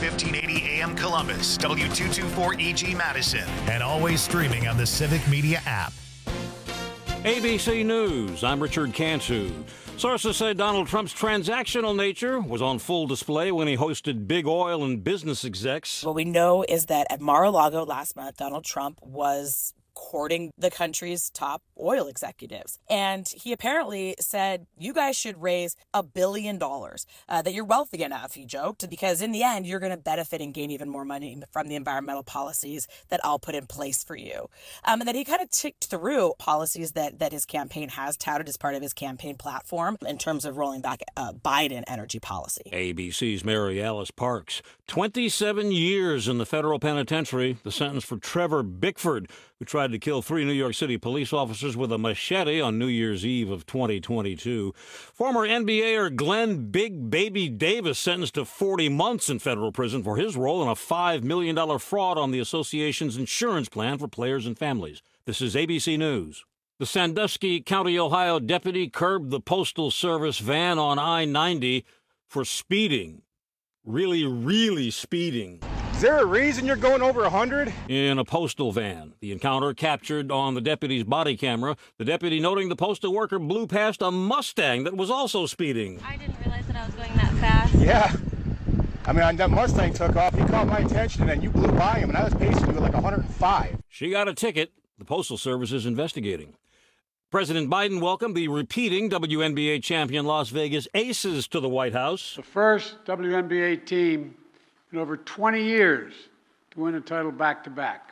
1580 AM Columbus, W224EG Madison, and always streaming on the Civic Media app. ABC News, I'm Richard Cantu. Sources say Donald Trump's transactional nature was on full display when he hosted big oil and business execs. What we know is that at Mar-a-Lago last month, Donald Trump was courting the country's top oil executives. And he apparently said, you guys should raise $1 billion, that you're wealthy enough, he joked, because in the end, you're going to benefit and gain even more money from the environmental policies that I'll put in place for you. And then he kind of ticked through policies that his campaign has touted as part of his campaign platform in terms of rolling back Biden energy policy. ABC's Mary Alice Parks. 27 years in the federal penitentiary, the sentence for Trevor Bickford, who tried to kill 3 New York City police officers with a machete on New Year's Eve of 2022. Former NBAer Glenn Big Baby Davis sentenced to 40 months in federal prison for his role in a $5 million fraud on the association's insurance plan for players and families. This is ABC News. The Sandusky County, Ohio deputy curbed the Postal Service van on I-90 for speeding. Really speeding. Is there a reason you're going over 100? In a postal van. The encounter captured on the deputy's body camera. The deputy noting the postal worker blew past a Mustang that was also speeding. I didn't realize that I was going that fast. Yeah. I mean, that Mustang took off. He caught my attention, and then you blew by him, and I was pacing you at like 105. She got a ticket. The Postal Service is investigating. President Biden welcomed the repeating WNBA champion Las Vegas Aces to the White House. The first WNBA team in over 20 years to win a title back-to-back.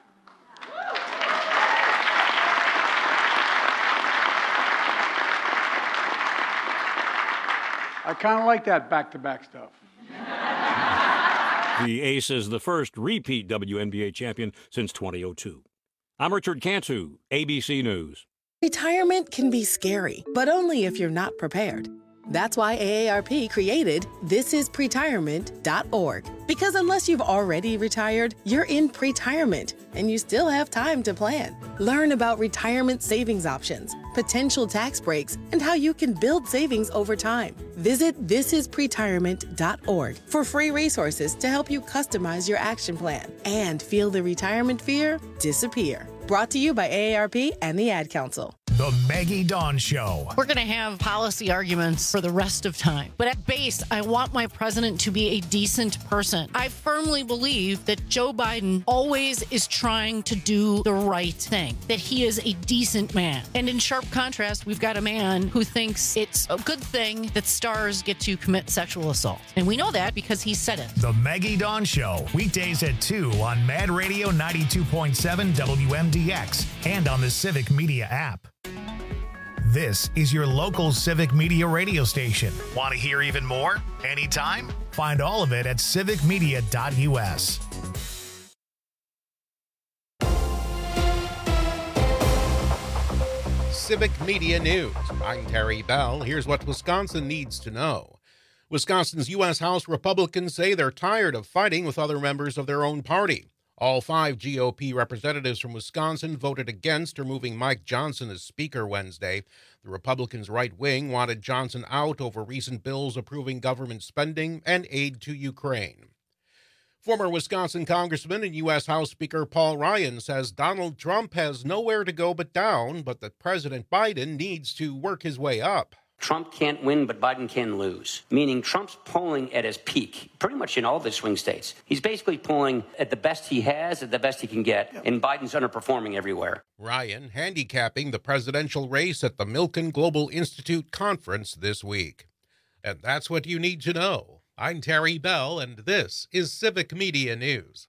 I kind of like that back-to-back stuff. The Aces, the first repeat WNBA champion since 2002. I'm Richard Cantu, ABC News. Retirement can be scary, but only if you're not prepared. That's why AARP created thisispretirement.org. Because unless you've already retired, you're in pretirement, and you still have time to plan. Learn about retirement savings options, potential tax breaks, and how you can build savings over time. Visit thisispretirement.org for free resources to help you customize your action plan and feel the retirement fear disappear. Brought to you by AARP and the Ad Council. The Maggie Dawn Show. We're going to have policy arguments for the rest of time. But at base, I want my president to be a decent person. I firmly believe that Joe Biden always is trying to do the right thing, that he is a decent man. And in sharp contrast, we've got a man who thinks it's a good thing that stars get to commit sexual assault. And we know that because he said it. The Maggie Dawn Show, weekdays at 2 on Mad Radio 92.7 WMDX and on the Civic Media app. This is your local Civic Media radio station. Want to hear even more? Anytime? Find all of it at civicmedia.us. Civic Media News. I'm Terry Bell. Here's what Wisconsin needs to know. Wisconsin's U.S. House Republicans say they're tired of fighting with other members of their own party. All 5 GOP representatives from Wisconsin voted against removing Mike Johnson as Speaker Wednesday. The Republicans' right wing wanted Johnson out over recent bills approving government spending and aid to Ukraine. Former Wisconsin Congressman and U.S. House Speaker Paul Ryan says Donald Trump has nowhere to go but down, but that President Biden needs to work his way up. Trump can't win, but Biden can lose, meaning Trump's polling at his peak, pretty much in all the swing states. He's basically polling at the best he has, at the best he can get, and Biden's underperforming everywhere. Ryan handicapping the presidential race at the Milken Global Institute conference this week. And that's what you need to know. I'm Terry Bell, and this is Civic Media News.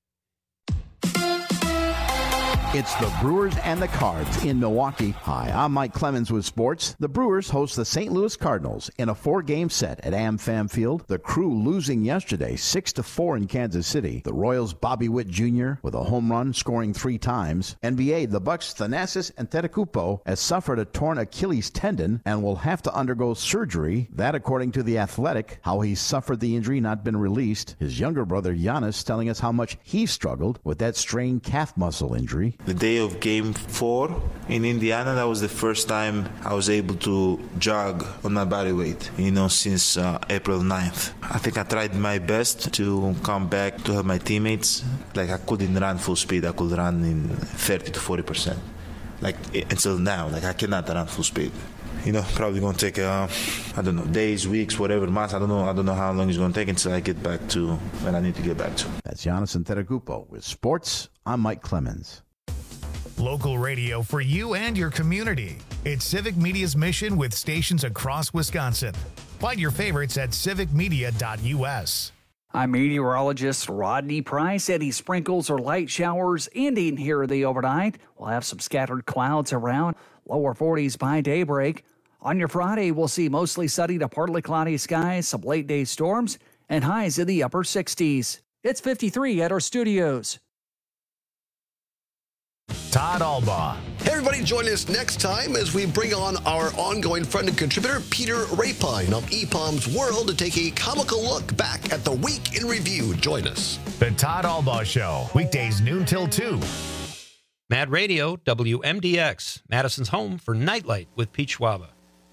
It's the Brewers and the Cards in Milwaukee. Hi, I'm Mike Clemens with sports. The Brewers host the St. Louis Cardinals in a 4-game set at AmFam Field. The Crew losing yesterday 6-4 in Kansas City. The Royals' Bobby Witt Jr. with a home run, scoring 3 times. NBA, the Bucks' Thanasis Antetokounmpo has suffered a torn Achilles tendon and will have to undergo surgery. That, according to The Athletic, how he suffered the injury not been released. His younger brother Giannis telling us how much he struggled with that strained calf muscle injury. The day of Game 4 in Indiana, that was the first time I was able to jog on my body weight, since April 9th. I think I tried my best to come back to help my teammates. Like, I couldn't run full speed. I could run in 30 to 40%. Like, until now, I cannot run full speed. Probably going to take, days, weeks, whatever, months. I don't know how long it's going to take until I get back to when I need to get back to. That's Giannis Antetokounmpo with sports. I'm Mike Clemens. Local radio for you and your community. It's Civic Media's mission with stations across Wisconsin. Find your favorites at civicmedia.us. I'm meteorologist Rodney Price. Any sprinkles or light showers ending here the overnight. We'll have some scattered clouds around, lower 40s by daybreak. On your Friday, we'll see mostly sunny to partly cloudy skies, some late-day storms, and highs in the upper 60s. It's 53 at our studios. Todd Albaugh. Hey everybody, join us next time as we bring on our ongoing friend and contributor, Peter Rapine of EPOM's World, to take a comical look back at the week in review. Join us. The Todd Albaugh Show, weekdays noon till 2. Mad Radio, WMDX, Madison's home for Nightlight with Pete Schwaba.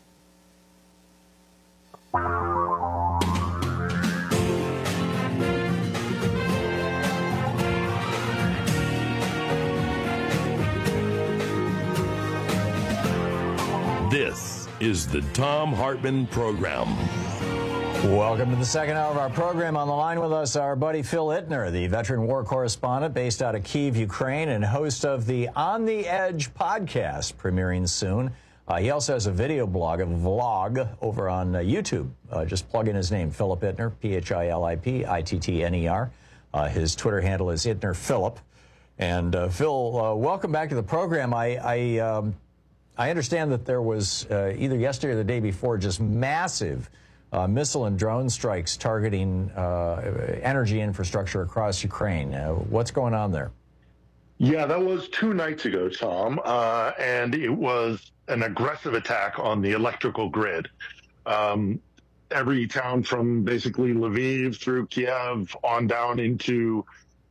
This is the Thom Hartmann Program. Welcome to the second hour of our program. On the line with us, our buddy Phil Ittner, the veteran war correspondent based out of Kyiv, Ukraine, and host of the On the Edge podcast, premiering soon. He also has a video blog, a vlog, over on YouTube. Just plug in his name, Philip Ittner, Philipittner. His Twitter handle is IttnerPhilip. And Phil, welcome back to the program. I understand that there was, either yesterday or the day before, just massive missile and drone strikes targeting energy infrastructure across Ukraine. What's going on there? Yeah, that was 2 nights ago, Tom, and it was an aggressive attack on the electrical grid. Every town from basically Lviv through Kiev on down into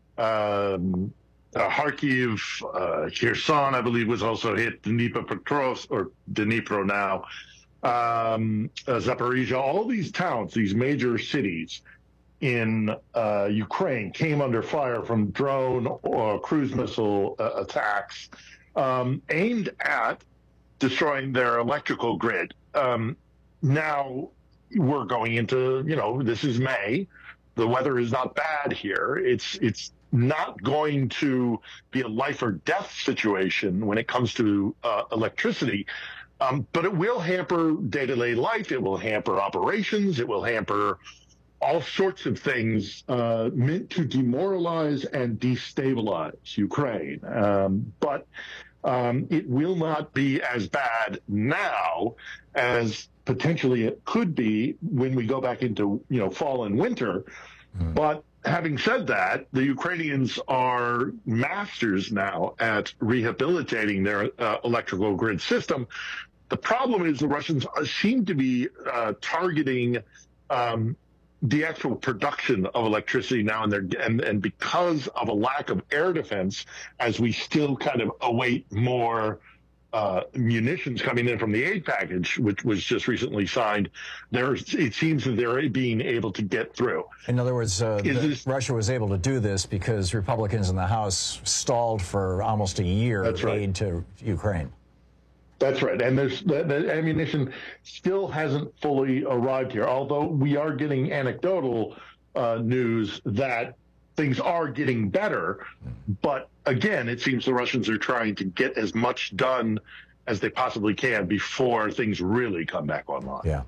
Kharkiv, Kherson, I believe, was also hit. Dnipropetrovsk, or Dnipro now, Zaporizhia. All these towns, these major cities in Ukraine, came under fire from drone or cruise missile attacks aimed at destroying their electrical grid. Now we're going into, this is May. The weather is not bad here. It's not going to be a life or death situation when it comes to electricity, but it will hamper day-to-day life. It will hamper operations. It will hamper all sorts of things meant to demoralize and destabilize Ukraine. But it will not be as bad now as potentially it could be when we go back into, fall and winter. But having said that, the Ukrainians are masters now at rehabilitating their electrical grid system. The problem is the Russians seem to be targeting the actual production of electricity now, and because of a lack of air defense, as we still kind of await more munitions coming in from the aid package, which was just recently signed, it seems that they're being able to get through. In other words, Russia was able to do this because Republicans in the House stalled for almost a year aid to Ukraine. That's right. And the ammunition still hasn't fully arrived here, although we are getting anecdotal news that things are getting better. But again, it seems the Russians are trying to get as much done as they possibly can before things really come back online. Yeah.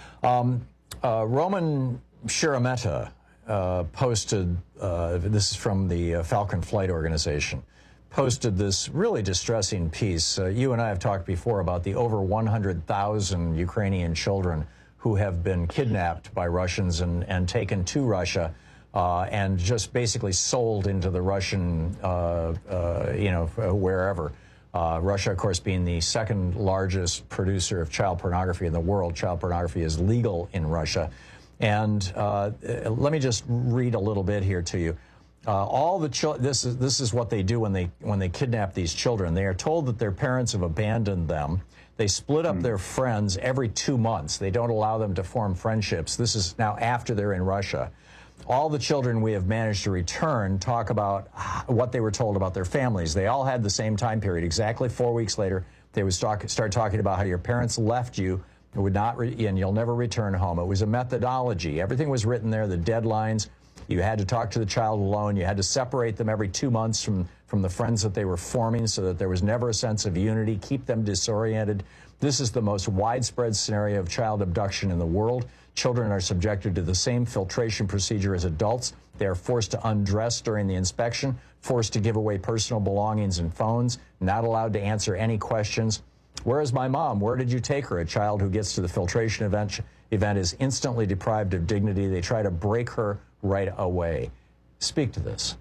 Roman Shirameta posted, this is from the Falcon Flight Organization, posted this really distressing piece. You and I have talked before about the over 100,000 Ukrainian children who have been kidnapped by Russians and taken to Russia and just basically sold into the Russian, wherever. Russia, of course, being the second largest producer of child pornography in the world. Child pornography is legal in Russia. And let me just read a little bit here to you. All the this is what they do when they kidnap these children. They are told that their parents have abandoned them. They split up their friends every 2 months. They don't allow them to form friendships. This is now after they're in Russia. All the children we have managed to return talk about what they were told about their families. They all had the same time period. Exactly 4 weeks later, they would start talking about how your parents left you, would not, and you'll never return home. It was a methodology. Everything was written there, the deadlines. You had to talk to the child alone. You had to separate them every 2 months from the friends that they were forming so that there was never a sense of unity, keep them disoriented. This is the most widespread scenario of child abduction in the world. Children are subjected to the same filtration procedure as adults. They are forced to undress during the inspection, forced to give away personal belongings and phones, not allowed to answer any questions. Where is my mom? Where did you take her? A child who gets to the filtration event is instantly deprived of dignity. They try to break her right away. Speak to this.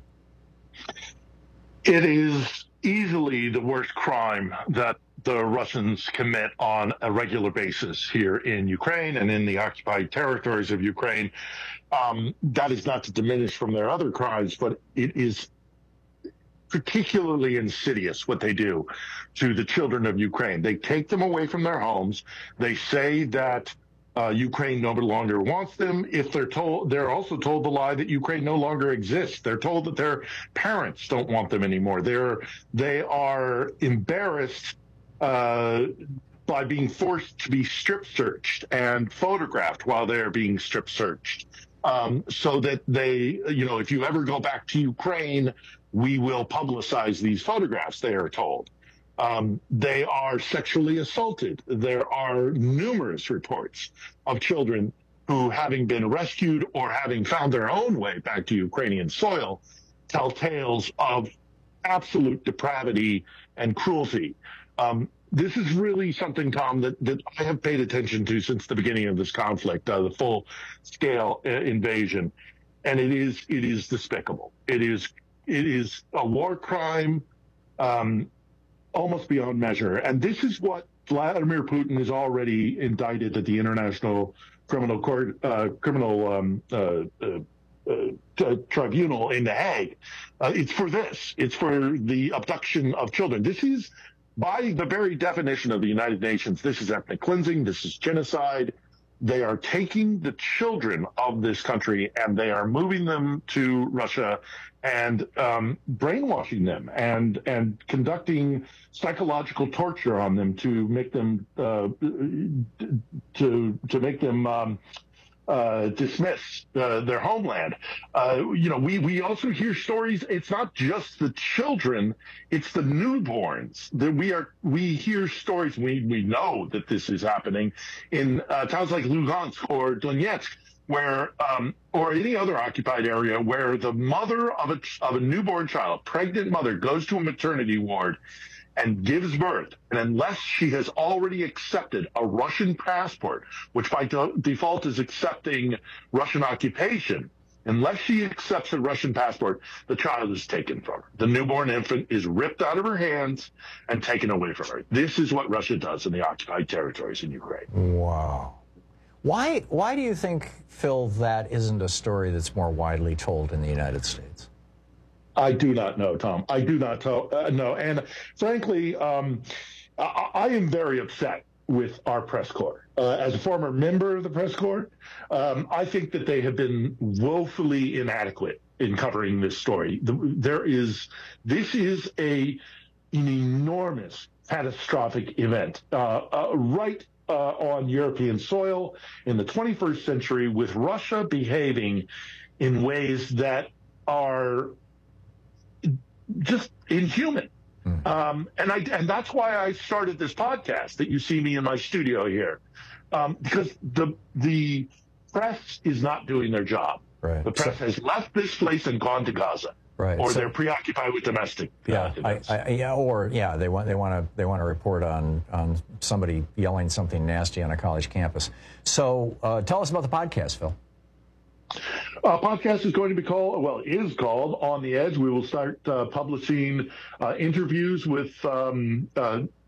It is easily the worst crime that the Russians commit on a regular basis here in Ukraine and in the occupied territories of Ukraine. That is not to diminish from their other crimes, but it is particularly insidious what they do to the children of Ukraine. They take them away from their homes. They say that Ukraine no longer wants them. If they're also told the lie that Ukraine no longer exists. They're told that their parents don't want them anymore. They are embarrassed by being forced to be strip searched and photographed while they're being strip searched, so that they, if you ever go back to Ukraine, we will publicize these photographs, they are told. They are sexually assaulted. There are numerous reports of children who, having been rescued or having found their own way back to Ukrainian soil, tell tales of absolute depravity and cruelty. This is really something, Tom, that I have paid attention to since the beginning of this conflict, the full-scale invasion, and it is despicable. It is a war crime, almost beyond measure. And this is what Vladimir Putin is already indicted at the International Criminal Court, Tribunal in The Hague. It's for this. It's for the abduction of children. This is, by the very definition of the United Nations, this is ethnic cleansing. This is genocide. They are taking the children of this country and they are moving them to Russia and brainwashing them and conducting psychological torture on them to make them dismiss their homeland. We also hear stories. It's not just the children; it's the newborns. We hear stories. We know that this is happening in towns like Lugansk or Donetsk, where or any other occupied area where the mother of a newborn child, pregnant mother, goes to a maternity ward and gives birth, and unless she has already accepted a Russian passport, which by default is accepting Russian occupation, unless she accepts a Russian passport, the child is taken from her. The newborn infant is ripped out of her hands and taken away from her. This is what Russia does in the occupied territories in Ukraine. Wow. Why do you think, Phil, that isn't a story that's more widely told in the United States? I do not know, Tom. I do not know. And frankly, I am very upset with our press corps. As a former member of the press corps, I think that they have been woefully inadequate in covering this story. This is an enormous catastrophic event right on European soil in the 21st century, with Russia behaving in ways that are just inhuman. And that's why I started this podcast that you see me in my studio here, because the press is not doing their job. Right. The press has left this place and gone to Gaza. Right. Or they're preoccupied with domestic. They want to report on somebody yelling something nasty on a college campus. So tell us about the podcast, Phil. Podcast is going to be called On the Edge. We will start publishing interviews with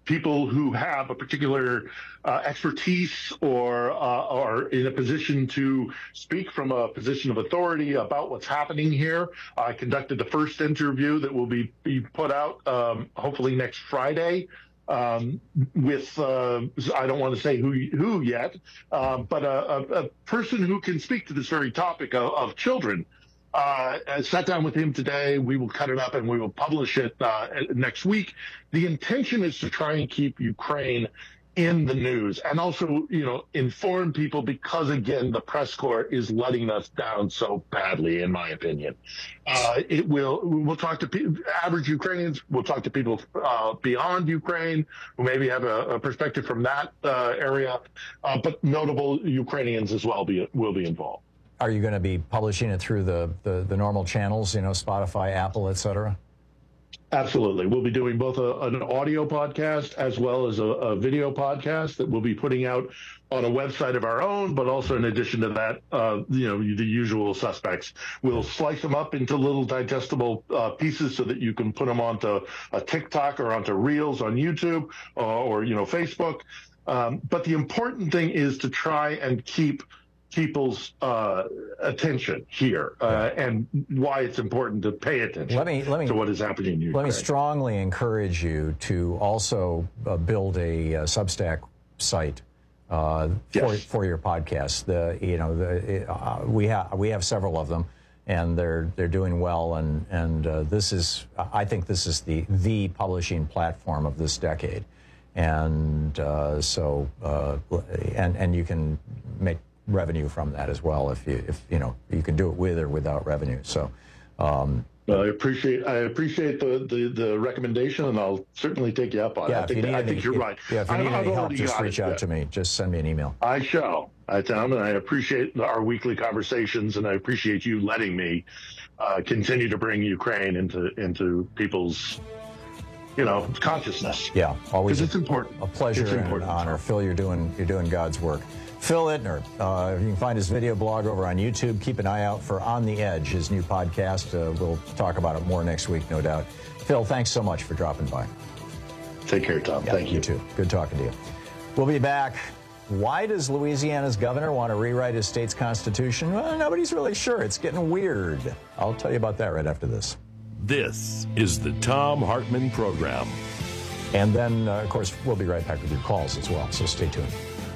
people who have a particular expertise or are in a position to speak from a position of authority about what's happening here. I conducted the first interview that will be put out hopefully next Friday with I don't want to say who yet, but a person who can speak to this very topic of children. I sat down with him today. We will cut it up and we will publish it next week. The intention is to try and keep Ukraine in the news and also, inform people because, again, the press corps is letting us down so badly, in my opinion. We'll talk to average Ukrainians. We'll talk to people beyond Ukraine who maybe have a perspective from that area, but notable Ukrainians as well will be involved. Are you going to be publishing it through the normal channels, Spotify, Apple, et cetera? Absolutely. We'll be doing both an audio podcast as well as a video podcast that we'll be putting out on a website of our own, but also in addition to that, the usual suspects. We'll slice them up into little digestible pieces so that you can put them onto a TikTok or onto Reels on YouTube or Facebook. But the important thing is to try and keep people's attention here and why it's important to pay attention to what is happening in Ukraine. Let me strongly encourage you to also build a Substack site for your podcast. We have several of them, and they're doing well. And I think this is the publishing platform of this decade. And and you can make revenue from that as well if you can do it with or without revenue. So I appreciate the recommendation, and I'll certainly take you up on it. I think you're right. Yeah, if you need any help, just reach out to me. Just send me an email. I shall. Tom, and I appreciate our weekly conversations, and I appreciate you letting me continue to bring Ukraine into people's consciousness. Yeah, always. Because it's important. A pleasure and an honor. Phil, you're doing God's work. Phil Ittner, you can find his video blog over on YouTube. Keep an eye out for On the Edge, his new podcast. We'll talk about it more next week, no doubt. Phil, thanks so much for dropping by. Take care, Tom. Yeah, Thank you. You too. Good talking to you. We'll be back. Why does Louisiana's governor want to rewrite his state's constitution? Well, nobody's really sure. It's getting weird. I'll tell you about that right after this. This is the Thom Hartmann Program. And then, of course, we'll be right back with your calls as well, so stay tuned.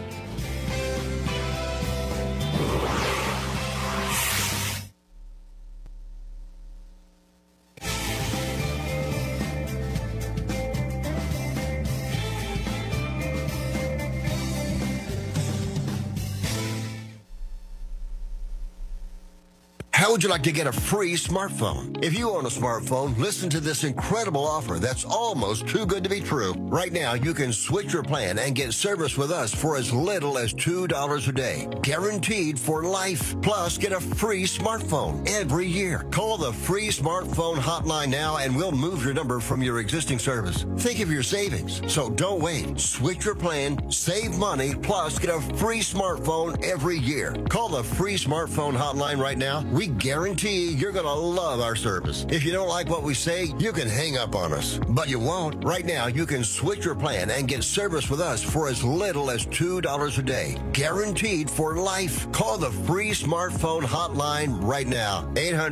How would you like to get a free smartphone? If you own a smartphone, listen to this incredible offer that's almost too good to be true. Right now, you can switch your plan and get service with us for as little as $2 a day. Guaranteed for life. Plus, get a free smartphone every year. Call the free smartphone hotline now and we'll move your number from your existing service. Think of your savings. So don't wait. Switch your plan, save money, plus get a free smartphone every year. Call the free smartphone hotline right now. We guarantee you're going to love our service. If you don't like what we say, you can hang up on us. But you won't. Right now, you can switch your plan and get service with us for as little as $2 a day. Guaranteed for life. Call the free smartphone hotline right now.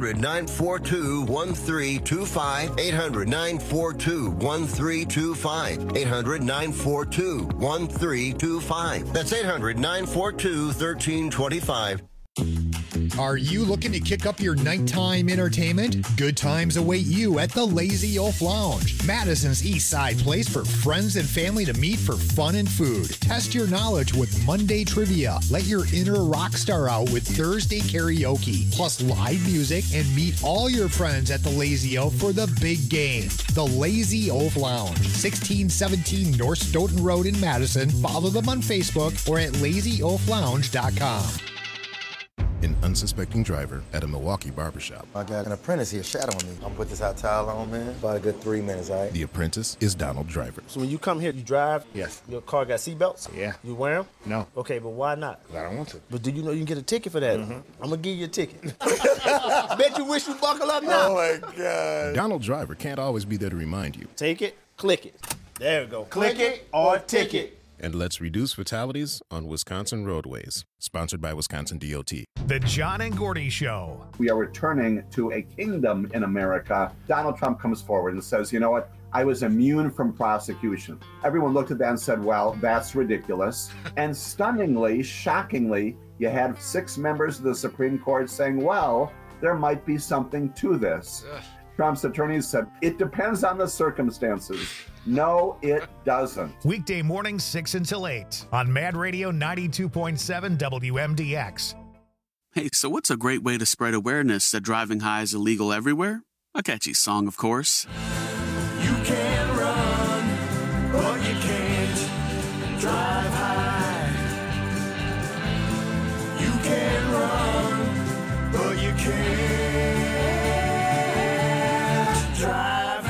800-942-1325. 800-942-1325. 800-942-1325. That's 800-942-1325. Are you looking to kick up your nighttime entertainment? Good times await you at the Lazy Oaf Lounge, Madison's East Side place for friends and family to meet for fun and food. Test your knowledge with Monday trivia. Let your inner rock star out with Thursday karaoke, plus live music, and meet all your friends at the Lazy Oaf for the big game. The Lazy Oaf Lounge, 1617 North Stoughton Road in Madison. Follow them on Facebook or at lazyoaflounge.com. An unsuspecting driver at a Milwaukee barbershop. I got an apprentice here shadowing me. I'm gonna put this hot towel on, man. About a good 3 minutes, all right? The apprentice is Donald Driver. So when you come here, you drive? Yes. Your car got seatbelts? Yeah. You wear them? No. Okay, but why not? I don't want to. But do you know you can get a ticket for that? Mm-hmm. I'm gonna give you a ticket. Bet you wish you buckle up now. Oh my God. Donald Driver can't always be there to remind you. Take it, click it. There we go. Click it or ticket. And let's reduce fatalities on Wisconsin roadways. Sponsored by Wisconsin DOT. The John and Gordy Show. We are returning to a kingdom in America. Donald Trump comes forward and says, you know what? I was immune from prosecution. Everyone looked at that and said, well, that's ridiculous. And stunningly, shockingly, you had 6 members of the Supreme Court saying, well, there might be something to this. Trump's attorneys said, it depends on the circumstances. No, it doesn't. Weekday mornings 6 until 8 on Mad Radio 92.7 WMDX. Hey, so what's a great way to spread awareness that driving high is illegal everywhere? A catchy song, of course. You can run, but you can't drive high. You can run, but you can't drive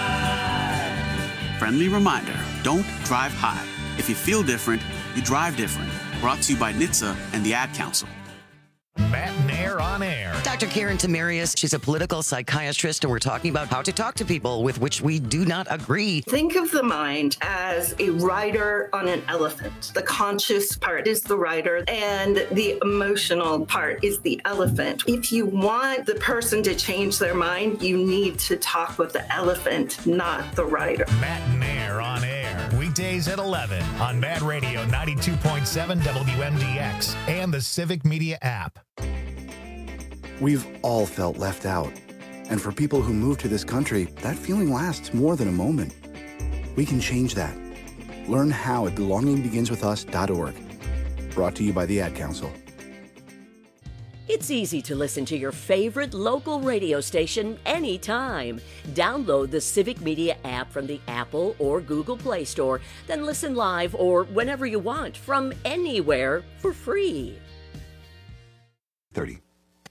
high. Friendly reminder, don't drive high. If you feel different, you drive different. Brought to you by NHTSA and the Ad Council. Matt Nair on air. Dr. Karen Tamarius, she's a political psychiatrist, and we're talking about how to talk to people with which we do not agree. Think of the mind as a rider on an elephant. The conscious part is the rider, and the emotional part is the elephant. If you want the person to change their mind, you need to talk with the elephant, not the rider. Matt Nair on air. Weekdays at 11 on Mad Radio 92.7 WMDX and the Civic Media app. We've all felt left out. And for people who move to this country, that feeling lasts more than a moment. We can change that. Learn how at belongingbeginswithus.org. Brought to you by the Ad Council. It's easy to listen to your favorite local radio station anytime. Download the Civic Media app from the Apple or Google Play Store, then listen live or whenever you want from anywhere for free. 30.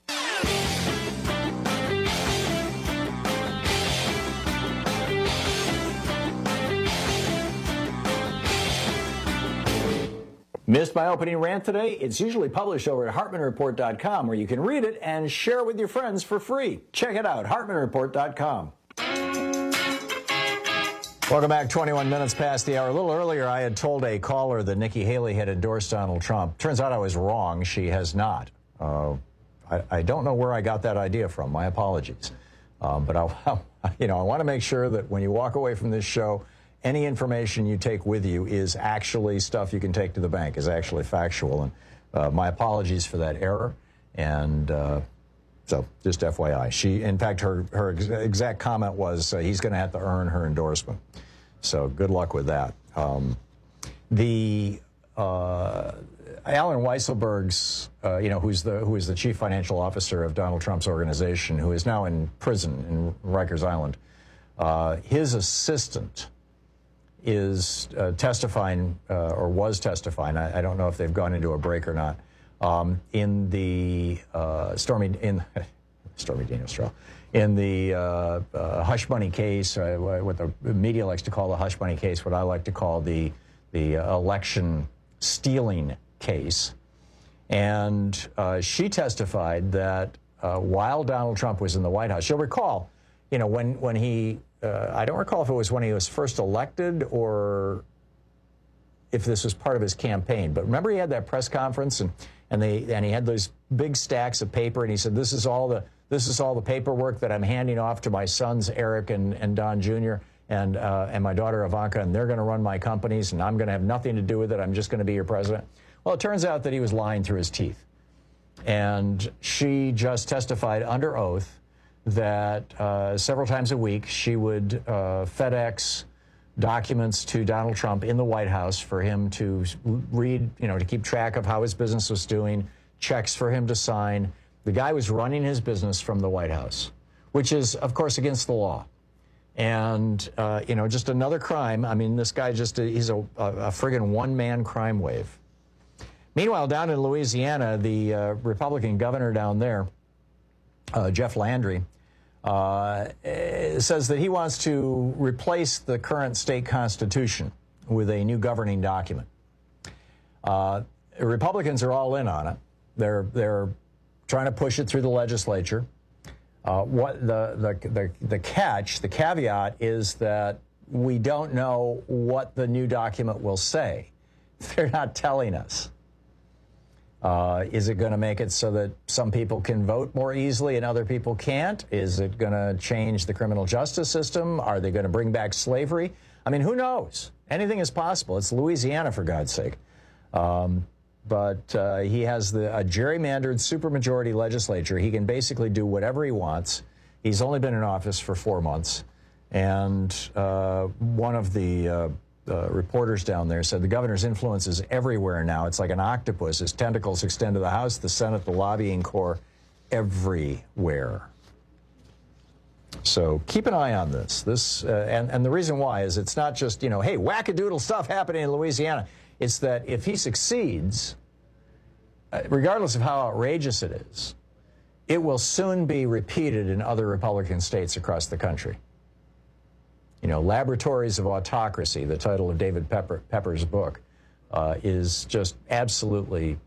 Missed my opening rant today? It's usually published over at HartmanReport.com, where you can read it and share it with your friends for free. Check it out, HartmanReport.com. Welcome back. 21 minutes past the hour. A little earlier, I had told a caller that Nikki Haley had endorsed Donald Trump. Turns out I was wrong. She has not. I don't know where I got that idea from. My apologies. But I want to make sure that when you walk away from this show, any information you take with you is actually stuff you can take to the bank, is actually factual. And my apologies for that error. And so just FYI. She, in fact, her exact comment was he's going to have to earn her endorsement. So good luck with that. Alan Weisselberg's, who is the chief financial officer of Donald Trump's organization, who is now in prison in Rikers Island, his assistant is testifying, or was testifying. I don't know if they've gone into a break or not. In the Stormy Daniels trial, in the Hush Money case, what the media likes to call the Hush Money case, what I like to call the election stealing case. And she testified that while Donald Trump was in the White House, you'll recall, when he, I don't recall if it was when he was first elected or if this was part of his campaign, but remember he had that press conference and he had those big stacks of paper, and he said, this is all the paperwork that I'm handing off to my sons Eric and Don Jr. and my daughter Ivanka, and they're going to run my companies, and I'm going to have nothing to do with it. I'm just going to be your president. Well, it turns out that he was lying through his teeth, and she just testified under oath that several times a week she would FedEx documents to Donald Trump in the White House for him to read, to keep track of how his business was doing, checks for him to sign. The guy was running his business from the White House, which is, of course, against the law. And, just another crime. I mean, this guy he's a friggin' one-man crime wave. Meanwhile, down in Louisiana, the Republican governor down there, Jeff Landry, says that he wants to replace the current state constitution with a new governing document. Republicans are all in on it. They're trying to push it through the legislature. What the catch, the caveat is that we don't know what the new document will say. They're not telling us. Is it going to make it so that some people can vote more easily and other people can't? Is it going to change the criminal justice system? Are they going to bring back slavery? I mean, who knows? Anything is possible. It's Louisiana, for God's sake. But he has a gerrymandered supermajority legislature. He can basically do whatever he wants. He's only been in office for 4 months. And one of the reporters down there said the governor's influence is everywhere now. It's like an octopus. His tentacles extend to the House, the Senate, the lobbying corps, everywhere. So keep an eye on this. And the reason why is it's not just, hey, wackadoodle stuff happening in Louisiana. It's that if he succeeds, regardless of how outrageous it is, it will soon be repeated in other Republican states across the country. Laboratories of Autocracy, the title of David Pepper's book, is just absolutely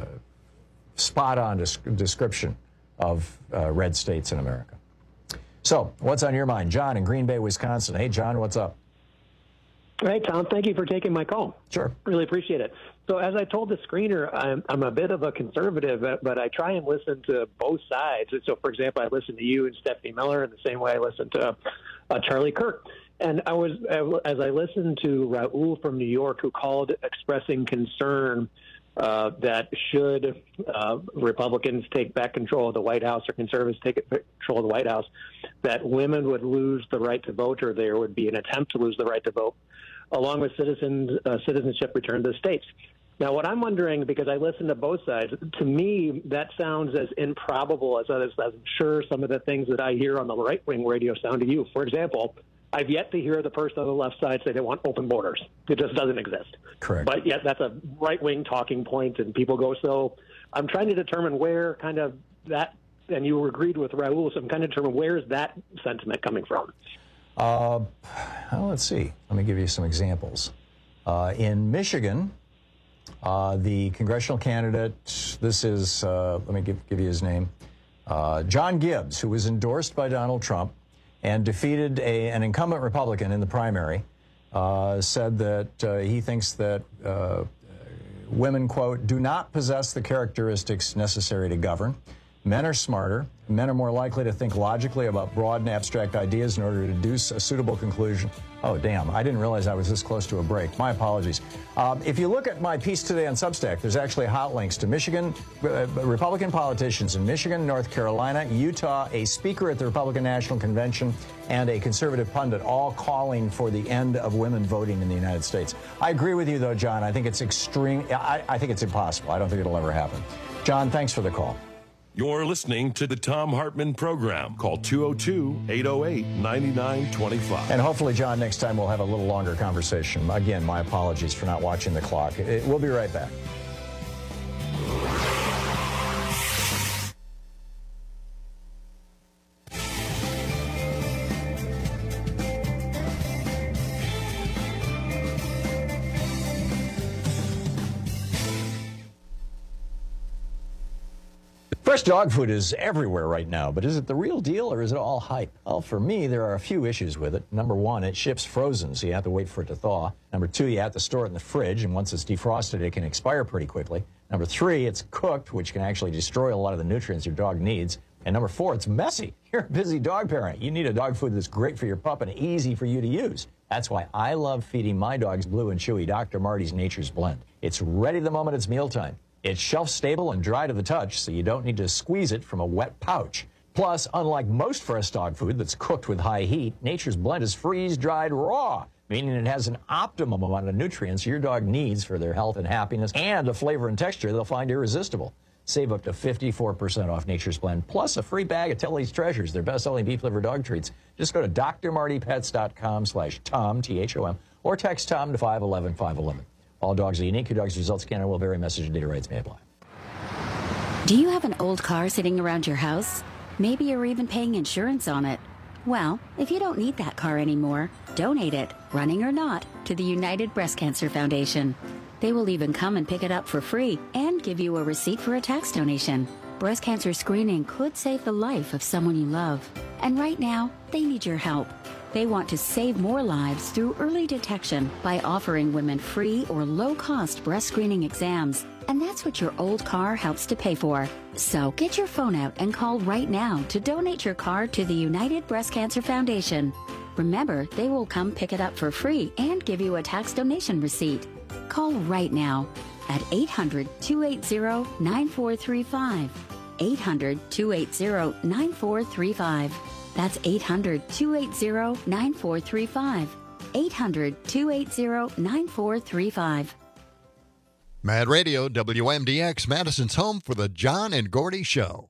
spot-on description of red states in America. So, what's on your mind? John in Green Bay, Wisconsin. Hey, John, what's up? Hey, Tom, thank you for taking my call. Sure. Really appreciate it. So as I told the screener, I'm a bit of a conservative, but I try and listen to both sides. So, for example, I listen to you and Stephanie Miller in the same way I listen to Charlie Kirk. And as I listened to Raul from New York, who called expressing concern that should Republicans take back control of the White House or conservatives take control of the White House, that women would lose the right to vote, or there would be an attempt to lose the right to vote, along with citizenship return to the states. Now, what I'm wondering, because I listen to both sides, to me, that sounds as improbable as I'm sure some of the things that I hear on the right-wing radio sound to you. For example, I've yet to hear the person on the left side say they want open borders. It just doesn't exist. Correct. But yet that's a right-wing talking point, and people go, so I'm trying to determine where kind of that, and you agreed with Raul, so I'm trying to determine where is that sentiment coming from? Well, let's see. Let me give you some examples. In Michigan, the congressional candidate, this is, let me give you his name, John Gibbs, who was endorsed by Donald Trump and defeated an incumbent Republican in the primary, said that he thinks that women, quote, do not possess the characteristics necessary to govern. Men are smarter. Men are more likely to think logically about broad and abstract ideas in order to deduce a suitable conclusion. Oh, damn. I didn't realize I was this close to a break. My apologies. If you look at my piece today on Substack, there's actually hot links to Michigan, Republican politicians in Michigan, North Carolina, Utah, a speaker at the Republican National Convention, and a conservative pundit, all calling for the end of women voting in the United States. I agree with you, though, John. I think it's extreme. I think it's impossible. I don't think it'll ever happen. John, thanks for the call. You're listening to the Thom Hartmann Program. Call 202-808-9925. And hopefully, John, next time we'll have a little longer conversation. Again, my apologies for not watching the clock. We'll be right back. Fresh dog food is everywhere right now, but is it the real deal or is it all hype? Well, for me, there are a few issues with it. Number one, it ships frozen, so you have to wait for it to thaw. Number two, you have to store it in the fridge, and once it's defrosted, it can expire pretty quickly. Number three, it's cooked, which can actually destroy a lot of the nutrients your dog needs. And number four, it's messy. You're a busy dog parent. You need a dog food that's great for your pup and easy for you to use. That's why I love feeding my dogs Blue and Chewy Dr. Marty's Nature's Blend. It's ready the moment it's mealtime. It's shelf-stable and dry to the touch, so you don't need to squeeze it from a wet pouch. Plus, unlike most fresh dog food that's cooked with high heat, Nature's Blend is freeze-dried raw, meaning it has an optimum amount of nutrients your dog needs for their health and happiness, and a flavor and texture they'll find irresistible. Save up to 54% off Nature's Blend, plus a free bag of Tilly's Treasures, their best-selling beef liver dog treats. Just go to drmartypets.com/Tom, T-H-O-M, or text Tom to 511-511. All dogs are unique. Your dog's results can and will vary. Message and data rates may apply. Do you have an old car sitting around your house? Maybe you're even paying insurance on it. Well, if you don't need that car anymore, donate it, running or not, to the United Breast Cancer Foundation. They will even come and pick it up for free and give you a receipt for a tax donation. Breast cancer screening could save the life of someone you love. And right now, they need your help. They want to save more lives through early detection by offering women free or low-cost breast screening exams. And that's what your old car helps to pay for. So get your phone out and call right now to donate your car to the United Breast Cancer Foundation. Remember, they will come pick it up for free and give you a tax donation receipt. Call right now at 800-280-9435. 800-280-9435. That's 800-280-9435. 800-280-9435. Mad Radio, WMDX, Madison's home for the John and Gordy Show.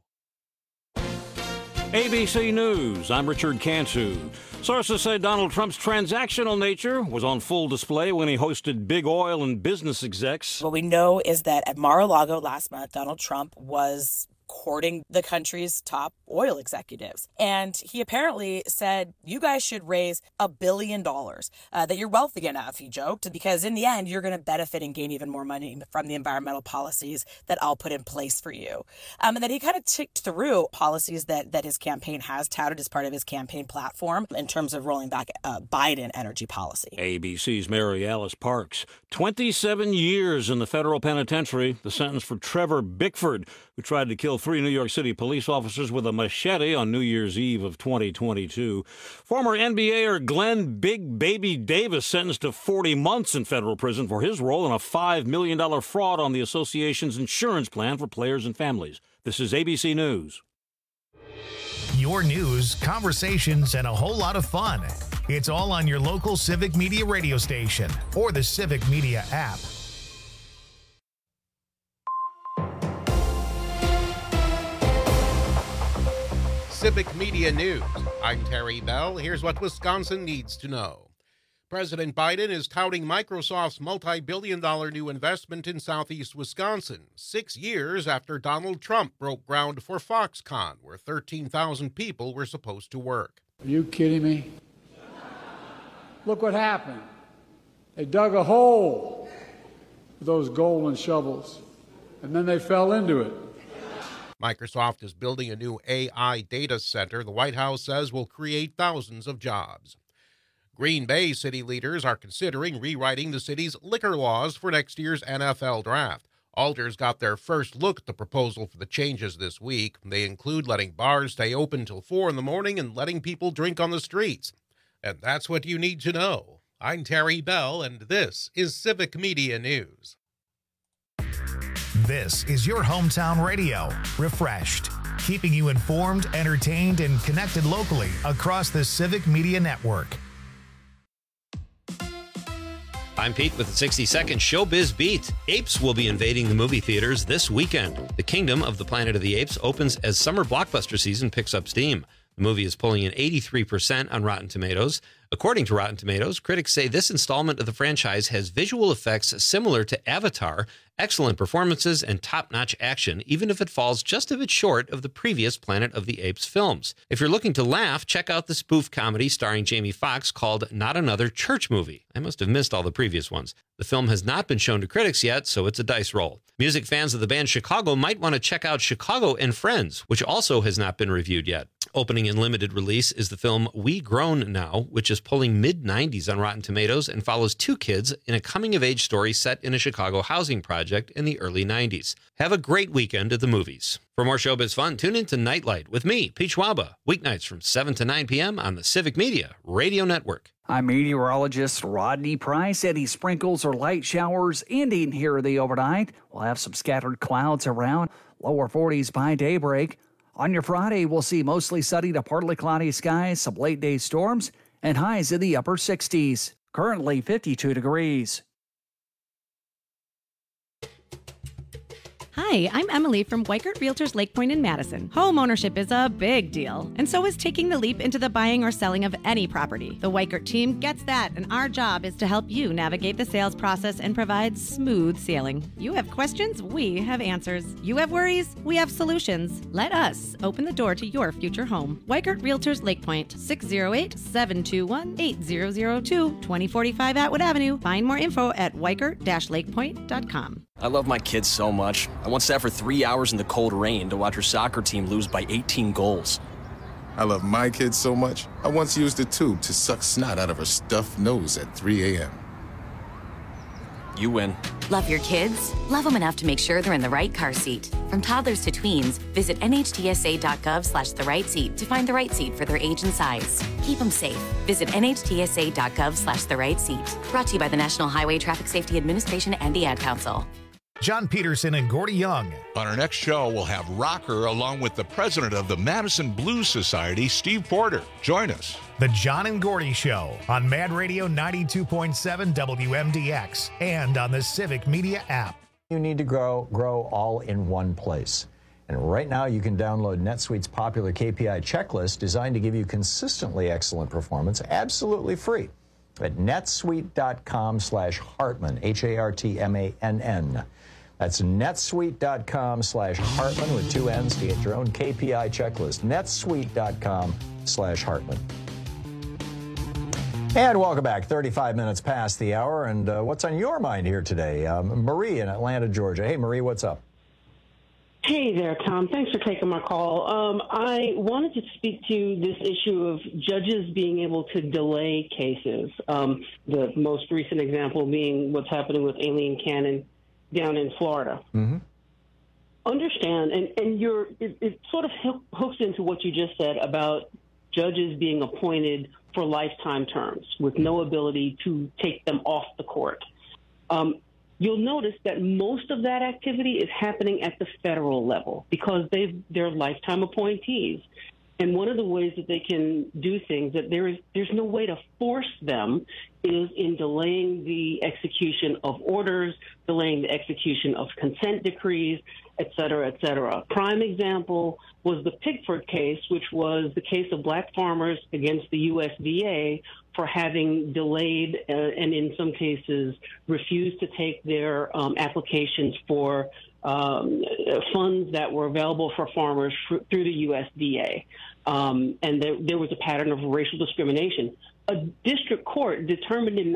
ABC News, I'm Richard Cantu. Sources say Donald Trump's transactional nature was on full display when he hosted big oil and business execs. What we know is that at Mar-a-Lago last month, Donald Trump was courting the country's top oil executives. And he apparently said, you guys should raise $1 billion, that you're wealthy enough, he joked, because in the end, you're going to benefit and gain even more money from the environmental policies that I'll put in place for you. And then he kind of ticked through policies that his campaign has touted as part of his campaign platform in terms of rolling back Biden energy policy. ABC's Mary Alice Parks. 27 years in the federal penitentiary, the sentence for Trevor Bickford, who tried to kill 3 New York City police officers with a machete on New Year's Eve of 2022. Former NBAer Glenn Big Baby Davis sentenced to 40 months in federal prison for his role in a $5 million fraud on the association's insurance plan for players and families. This is ABC News. Your news, conversations, and a whole lot of fun. It's all on your local Civic Media radio station or the Civic Media app. Civic Media News. I'm Terry Bell. Here's what Wisconsin needs to know. President Biden is touting Microsoft's multi-billion-dollar new investment in southeast Wisconsin, 6 years after Donald Trump broke ground for Foxconn, where 13,000 people were supposed to work. Are you kidding me? Look what happened. They dug a hole with those golden shovels, and then they fell into it. Microsoft is building a new AI data center the White House says will create thousands of jobs. Green Bay city leaders are considering rewriting the city's liquor laws for next year's NFL draft. Alders got their first look at the proposal for the changes this week. They include letting bars stay open till 4 in the morning and letting people drink on the streets. And that's what you need to know. I'm Terry Bell, and this is Civic Media News. This is your hometown radio, refreshed, keeping you informed, entertained, and connected locally across the Civic Media Network. I'm Pete with the 60-second Showbiz Beat. Apes will be invading the movie theaters this weekend. The Kingdom of the Planet of the Apes opens as summer blockbuster season picks up steam. The movie is pulling in 83% on Rotten Tomatoes. According to Rotten Tomatoes, critics say this installment of the franchise has visual effects similar to Avatar, excellent performances, and top-notch action, even if it falls just a bit short of the previous Planet of the Apes films. If you're looking to laugh, check out the spoof comedy starring Jamie Foxx called Not Another Church Movie. I must have missed all the previous ones. The film has not been shown to critics yet, so it's a dice roll. Music fans of the band Chicago might want to check out Chicago and Friends, which also has not been reviewed yet. Opening in limited release is the film We Grown Now, which is pulling mid-90s on Rotten Tomatoes and follows 2 kids in a coming-of-age story set in a Chicago housing project in the early 90s. Have a great weekend at the movies. For more showbiz fun, tune in to Nightlight with me, Pete Schwaba, weeknights from 7 to 9 p.m. on the Civic Media Radio Network. I'm meteorologist Rodney Price. Any sprinkles or light showers ending here the overnight. We'll have some scattered clouds around, lower 40s by daybreak. On your Friday, we'll see mostly sunny to partly cloudy skies, some late-day storms, and highs in the upper 60s. Currently 52 degrees. Hi, I'm Emily from Weikert Realtors Lake Point in Madison. Home ownership is a big deal, and so is taking the leap into the buying or selling of any property. The Weikert team gets that, and our job is to help you navigate the sales process and provide smooth sailing. You have questions, we have answers. You have worries, we have solutions. Let us open the door to your future home. Weikert Realtors Lake Point, 608-721-8002, 2045 Atwood Avenue. Find more info at weikert-lakepoint.com. I love my kids so much. I once sat for 3 hours in the cold rain to watch her soccer team lose by 18 goals. I love my kids so much, I once used a tube to suck snot out of her stuffed nose at 3 a.m. You win. Love your kids? Love them enough to make sure they're in the right car seat. From toddlers to tweens, visit nhtsa.gov/the right seat to find the right seat for their age and size. Keep them safe. Visit nhtsa.gov/the right seat. Brought to you by the National Highway Traffic Safety Administration and the Ad Council. John Peterson and Gordy Young. On our next show, we'll have rocker along with the president of the Madison Blues Society, Steve Porter. Join us. The John and Gordy Show on Mad Radio 92.7 WMDX and on the Civic Media app. You need to grow all in one place. And right now you can download NetSuite's popular KPI checklist designed to give you consistently excellent performance absolutely free at netsuite.com/Hartman, HARTMANN. That's netsuite.com/Hartman with 2 N's to get your own KPI checklist. netsuite.com/Hartman. And welcome back. 35 minutes past the hour. And what's on your mind here today? Marie in Atlanta, Georgia. Hey, Marie, what's up? Hey there, Tom. Thanks for taking my call. I wanted to speak to this issue of judges being able to delay cases. The most recent example being what's happening with Aileen Cannon down in Florida. Mm-hmm. Understand, and it sort of hooks into what you just said about judges being appointed for lifetime terms with no ability to take them off the court. You'll notice that most of that activity is happening at the federal level because they're lifetime appointees. And one of the ways that they can do things that there's no way to force them is in delaying the execution of orders, delaying the execution of consent decrees, et cetera, et cetera. Prime example was the Pigford case, which was the case of black farmers against the USDA for having delayed and in some cases refused to take their applications for funds that were available for farmers through the USDA. And there was a pattern of racial discrimination. A district court determined in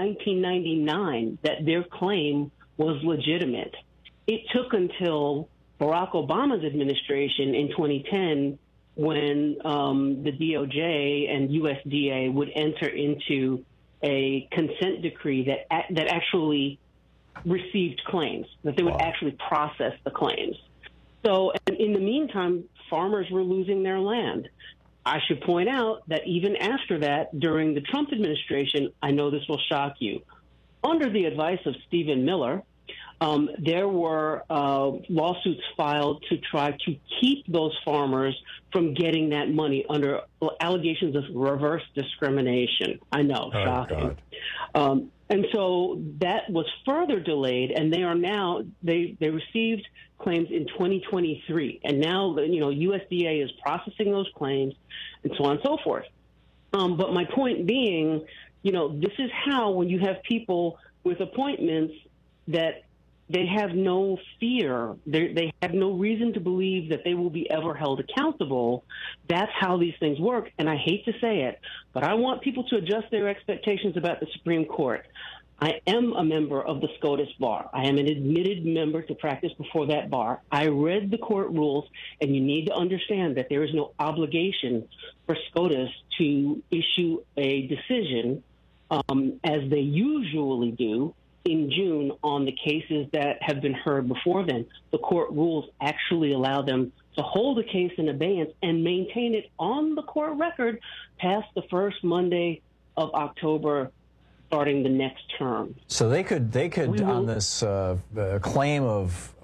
1999 that their claim was legitimate. It took until Barack Obama's administration in 2010 when the DOJ and USDA would enter into a consent decree that actually received claims, that they would actually process the claims. So in the meantime, farmers were losing their land. I should point out that even after that, during the Trump administration, I know this will shock you, under the advice of Stephen Miller, there were lawsuits filed to try to keep those farmers from getting that money under allegations of reverse discrimination. I know, shocking. And so that was further delayed, and they are now, they received claims in 2023. And now, USDA is processing those claims and so on and so forth. But my point being, this is how, when you have people with appointments that they have no fear, they have no reason to believe that they will be ever held accountable. That's how these things work. And I hate to say it, but I want people to adjust their expectations about the Supreme Court. I am a member of the SCOTUS bar. I am an admitted member to practice before that bar. I read the court rules, and you need to understand that there is no obligation for SCOTUS to issue a decision, as they usually do, in June on the cases that have been heard before then. The court rules actually allow them to hold a case in abeyance and maintain it on the court record past the first Monday of October, starting the next term. So they could on this claim of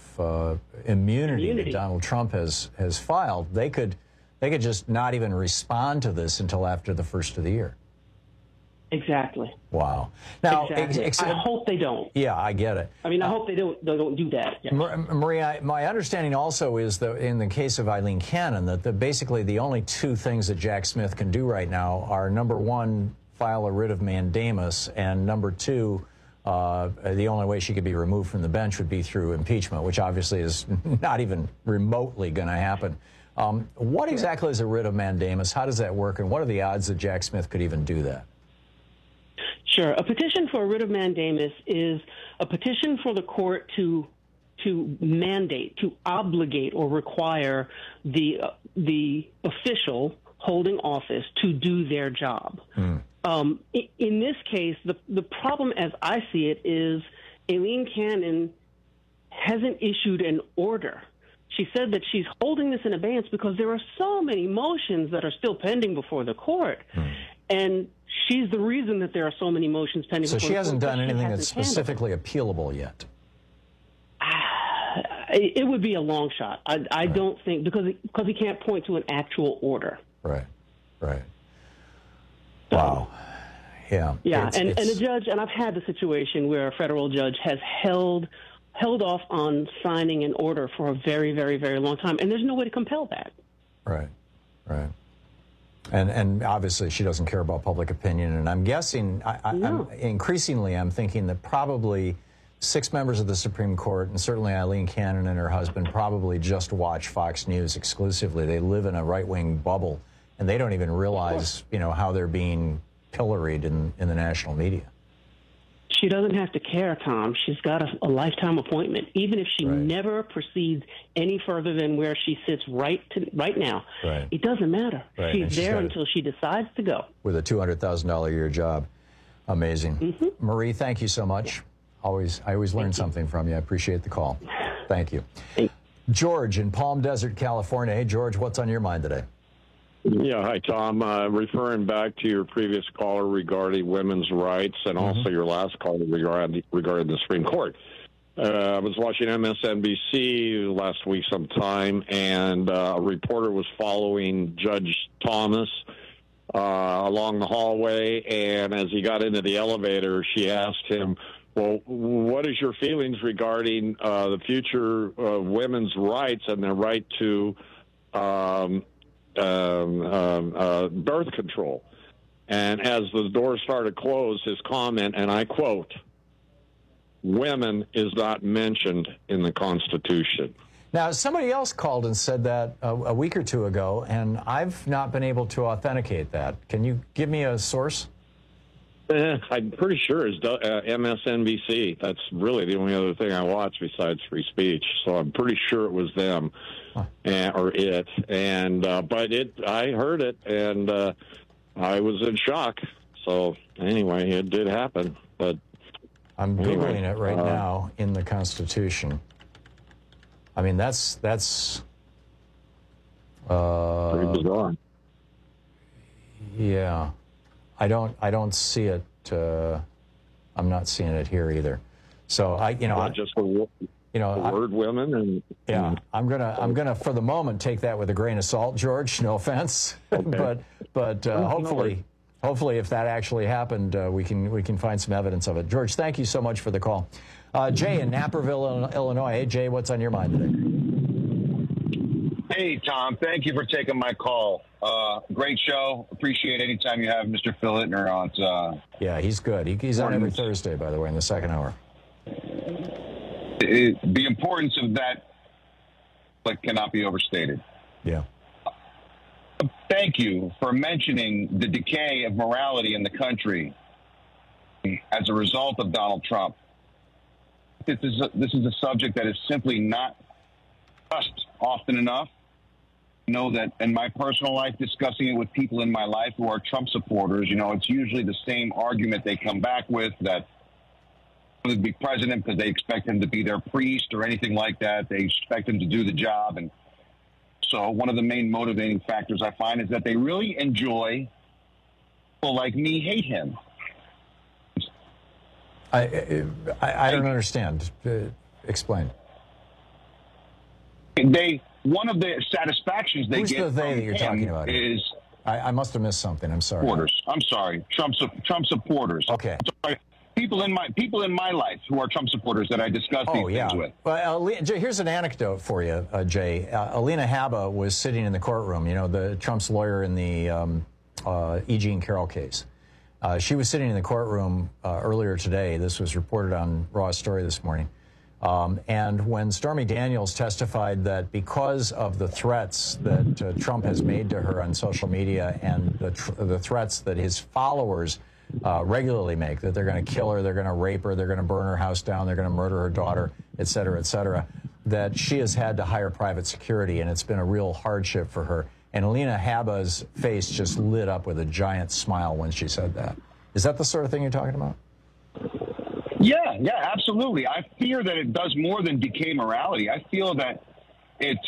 immunity that Donald Trump has filed, they could just not even respond to this until after the first of the year. Exactly. Wow. Now, exactly. I hope they don't. Yeah, I get it. I mean, I hope they don't do that. Yeah. Maria, my understanding also is that in the case of Aileen Cannon, that basically the only two things that Jack Smith can do right now are, number one, file a writ of mandamus, and number two, the only way she could be removed from the bench would be through impeachment, which obviously is not even remotely going to happen. What exactly is a writ of mandamus? How does that work, and what are the odds that Jack Smith could even do that? Sure. A petition for a writ of mandamus is a petition for the court to mandate, to obligate or require the official holding office to do their job. In this case, the problem, as I see it, is Aileen Cannon hasn't issued an order. She said that she's holding this in abeyance because there are so many motions that are still pending before the court. And she's the reason that there are so many motions pending before the court. So she hasn't done anything that's specifically appealable yet? It would be a long shot. I don't think, because he can't point to an actual order. Right. Wow. Yeah. Yeah, and a judge, and I've had the situation where a federal judge has held off on signing an order for a very, very, very long time, and there's no way to compel that. Right. And obviously she doesn't care about public opinion, and I'm guessing, I'm thinking that probably 6 members of the Supreme Court, and certainly Aileen Cannon and her husband, probably just watch Fox News exclusively. They live in a right-wing bubble, and they don't even realize, how they're being pilloried in the national media. She doesn't have to care, Tom. She's got a lifetime appointment. Even if she never proceeds any further than where she sits right now, it doesn't matter. She's there until she decides to go. With a $200,000 a year job. Amazing. Marie, thank you so much. I always learn something from you. I appreciate the call. Thank you. George in Palm Desert, California. Hey, George, what's on your mind today? Yeah, hi, Tom. Referring back to your previous caller regarding women's rights and also your last caller regarding the Supreme Court. I was watching MSNBC last week sometime, and a reporter was following Judge Thomas along the hallway, and as he got into the elevator, she asked him, well, what is your feelings regarding the future of women's rights and their right to birth control? And as the door started to close, his comment, and I quote, women is not mentioned in the Constitution. Now, somebody else called and said that a week or two ago, and I've not been able to authenticate that. Can you give me a source? I'm pretty sure it's MSNBC. That's really the only other thing I watch besides free speech. So I'm pretty sure it was them or it. And but I heard it, and I was in shock. So anyway, it did happen. But I'm Googling it right now in the Constitution. I mean, that's pretty bizarre. Yeah. I don't see it. I'm not seeing it here either. So just the word women and I'm gonna for the moment take that with a grain of salt, George. No offense, okay. but hopefully if that actually happened, we can find some evidence of it. George, thank you so much for the call. Jay in Naperville, Illinois. Hey, Jay, what's on your mind today? Hey, Tom. Thank you for taking my call. Great show. Appreciate any time you have Mr. Phillittner on. Yeah, he's good. He's on every Thursday, by the way, in the second hour. The importance of that cannot be overstated. Yeah. Thank you for mentioning the decay of morality in the country as a result of Donald Trump. This is a subject that is simply not discussed often enough. I know that in my personal life, discussing it with people in my life who are Trump supporters, it's usually the same argument they come back with, that he would be president because they expect him to be their priest or anything like that. They expect him to do the job. And so one of the main motivating factors I find is that they really enjoy people like me hate him. I don't understand. Explain. One of the satisfactions they get from him you're talking about is... I must have missed something. I'm sorry. Supporters. I'm sorry. Trump supporters. Okay. Sorry. People in my life who are Trump supporters that I discuss these things with. Well, here's an anecdote for you, Jay. Alina Habba was sitting in the courtroom. The Trump's lawyer in the E. Jean Carroll case. She was sitting in the courtroom earlier today. This was reported on Raw Story this morning. And when Stormy Daniels testified that because of the threats that Trump has made to her on social media and the threats that his followers regularly make, that they're going to kill her, they're going to rape her, they're going to burn her house down, they're going to murder her daughter, et cetera, that she has had to hire private security, and it's been a real hardship for her. And Alina Habba's face just lit up with a giant smile when she said that. Is that the sort of thing you're talking about? Yeah, absolutely. I fear that it does more than decay morality. I feel that it's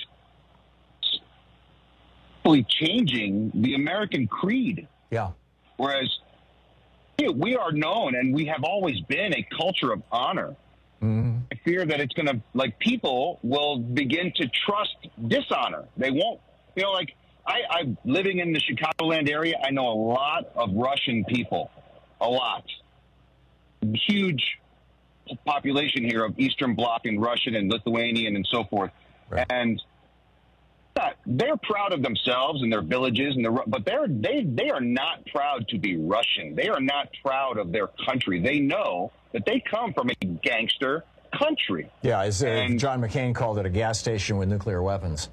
really changing the American creed. Yeah. Whereas we are known, and we have always been, a culture of honor. Mm-hmm. I fear that it's going to, like, people will begin to trust dishonor. They won't, I'm living in the Chicagoland area. I know a lot of Russian people, a lot. Huge population here of Eastern Bloc and Russian and Lithuanian and so forth. Right. And they're proud of themselves and their villages, but they are not proud to be Russian. They are not proud of their country. They know that they come from a gangster country. Yeah, as John McCain called it, a gas station with nuclear weapons.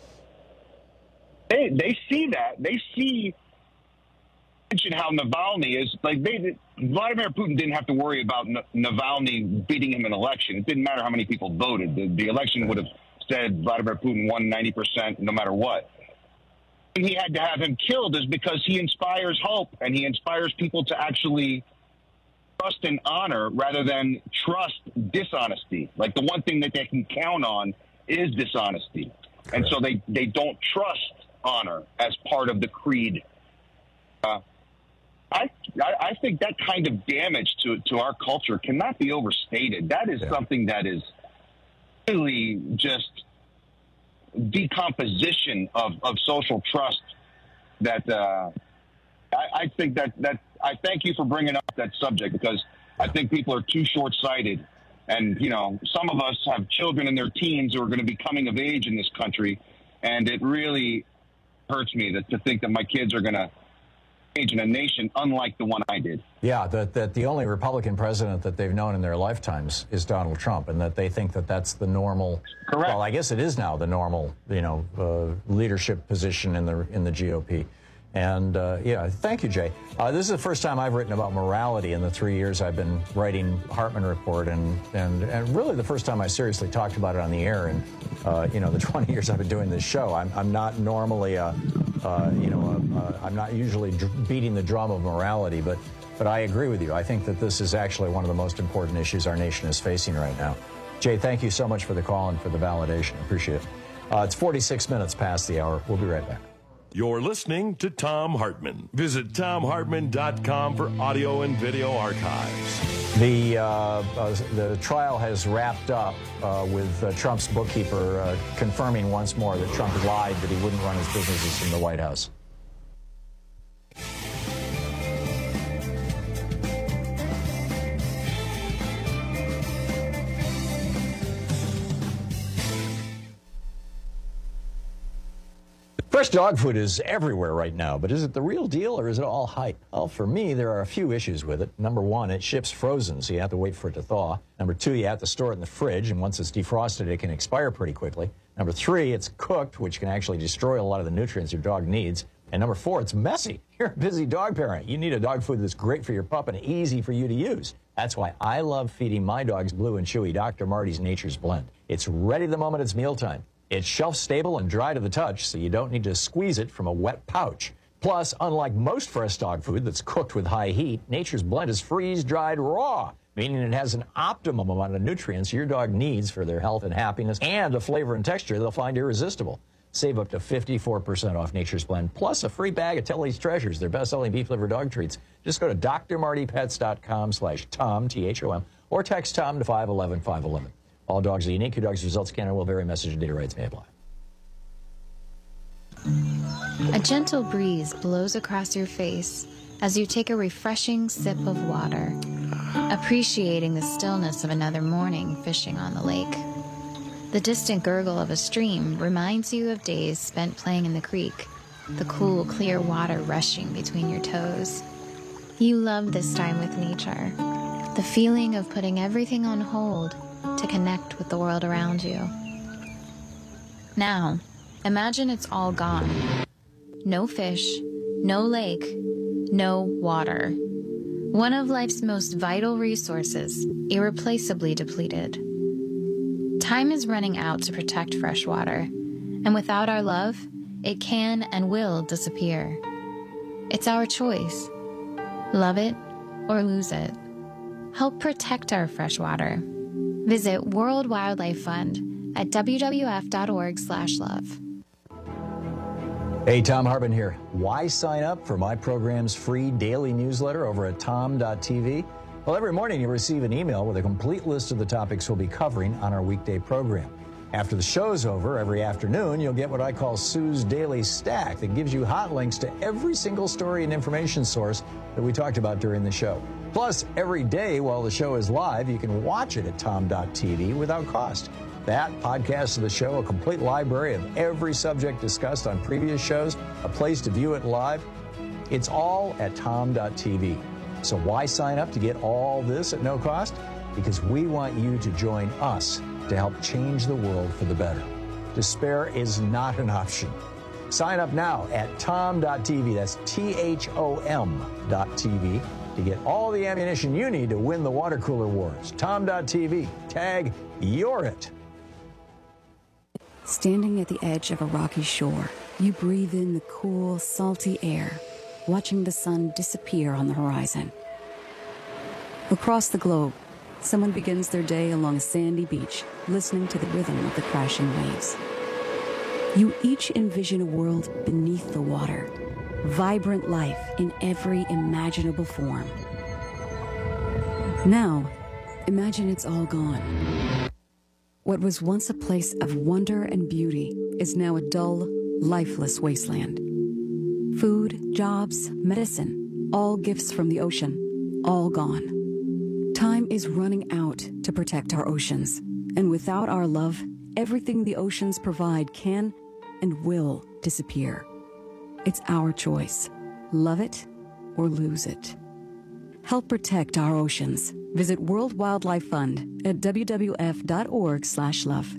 They see that. They see how Navalny is like. Vladimir Putin didn't have to worry about Navalny beating him in an election. It didn't matter how many people voted. The election would have said Vladimir Putin won 90% no matter what. And he had to have him killed is because he inspires hope, and he inspires people to actually trust and honor rather than trust dishonesty. Like, the one thing that they can count on is dishonesty. And so they don't trust honor as part of the creed. I think that kind of damage to our culture cannot be overstated. That is something that is really just decomposition of social trust. That I think that I thank you for bringing up that subject, because I think people are too short-sighted. And, some of us have children in their teens who are going to be coming of age in this country, and it really hurts me to think that my kids are going to age in a nation unlike the one I did. Yeah, that the only Republican president that they've known in their lifetimes is Donald Trump, and that they think that that's the normal. Correct. Well, I guess it is now the normal, leadership position in the GOP. And thank you, Jay. This is the first time I've written about morality in the 3 years I've been writing Hartmann Report, and really the first time I seriously talked about it on the air. And the 20 years I've been doing this show, I'm not normally I'm not usually beating the drum of morality, but I agree with you. I think that this is actually one of the most important issues our nation is facing right now. Jay, thank you so much for the call and for the validation. Appreciate it. It's 46 minutes past the hour. We'll be right back. You're listening to Thom Hartmann. Visit ThomHartmann.com for audio and video archives. The trial has wrapped up with Trump's bookkeeper confirming once more that Trump lied that he wouldn't run his businesses from the White House. Fresh dog food is everywhere right now, but is it the real deal or is it all hype? Well, for me, there are a few issues with it. Number one, it ships frozen, so you have to wait for it to thaw. Number two, you have to store it in the fridge, and once it's defrosted, it can expire pretty quickly. Number three, it's cooked, which can actually destroy a lot of the nutrients your dog needs. And number four, it's messy. You're a busy dog parent. You need a dog food that's great for your pup and easy for you to use. That's why I love feeding my dogs Blue and Chewy Dr. Marty's Nature's Blend. It's ready the moment it's mealtime. It's shelf-stable and dry to the touch, so you don't need to squeeze it from a wet pouch. Plus, unlike most fresh dog food that's cooked with high heat, Nature's Blend is freeze-dried raw, meaning it has an optimum amount of nutrients your dog needs for their health and happiness, and a flavor and texture they'll find irresistible. Save up to 54% off Nature's Blend, plus a free bag of Telly's Treasures, their best-selling beef-liver dog treats. Just go to drmartypets.com/Tom, T-H-O-M, or text Tom to 511-511. All dogs are unique. Your dog's results can and will vary. Message and data rights may apply. A gentle breeze blows across your face as you take a refreshing sip of water, appreciating the stillness of another morning fishing on the lake. The distant gurgle of a stream reminds you of days spent playing in the creek, the cool, clear water rushing between your toes. You love this time with nature, the feeling of putting everything on hold to connect with the world around you. Now, imagine it's all gone. No fish, no lake, no water. One of life's most vital resources, irreplaceably depleted. Time is running out to protect fresh water, and without our love, it can and will disappear. It's our choice. Love it or lose it. Help protect our freshwater. Visit World Wildlife Fund at wwf.org/love. Hey, Thom Hartmann here. Why sign up for my program's free daily newsletter over at tom.tv? Well, every morning you receive an email with a complete list of the topics we'll be covering on our weekday program. After the show's over, every afternoon, you'll get what I call Sue's Daily Stack that gives you hot links to every single story and information source that we talked about during the show. Plus, every day while the show is live, you can watch it at tom.tv without cost. That, podcast of the show, a complete library of every subject discussed on previous shows, a place to view it live. It's all at tom.tv. So why sign up to get all this at no cost? Because we want you to join us to help change the world for the better. Despair is not an option. Sign up now at tom.tv. That's THOM.tv to get all the ammunition you need to win the water cooler wars. Tom.tv. Tag You're It. Standing at the edge of a rocky shore, you breathe in the cool, salty air, watching the sun disappear on the horizon. Across the globe, someone begins their day along a sandy beach, listening to the rhythm of the crashing waves. You each envision a world beneath the water, vibrant life in every imaginable form. Now, imagine it's all gone. What was once a place of wonder and beauty is now a dull, lifeless wasteland. Food, jobs, medicine, all gifts from the ocean, all gone. Time is running out to protect our oceans, and without our love, everything the oceans provide can and will disappear. It's our choice. Love it or lose it. Help protect our oceans. Visit World Wildlife Fund at wwf.org/love.